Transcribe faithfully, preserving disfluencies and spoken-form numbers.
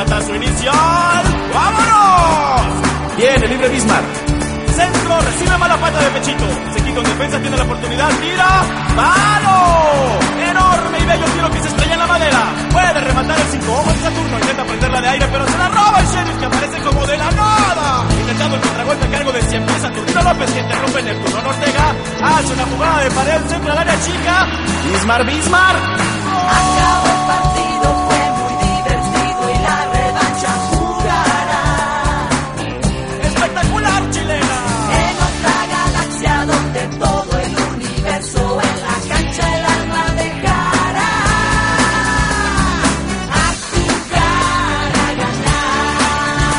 Batazo inicial. ¡Vámonos! Viene libre Bismarck. Centro, recibe mala falta de pechito. Se quita en defensa, tiene la oportunidad. ¡Tira! ¡Palo! Enorme y bello tiro que se estrella en la madera. Puede rematar el cinco. Ojo de Saturno. Intenta prenderla de aire, pero se la roba el Sheriff, que aparece como de la nada. Intentando el contragolpe a cargo de cien pies. Saturnino López, que interrumpe en el turno. Ortega hace una jugada de pared, centro al área chica. Bismarck, Bismarck. ¡Oh!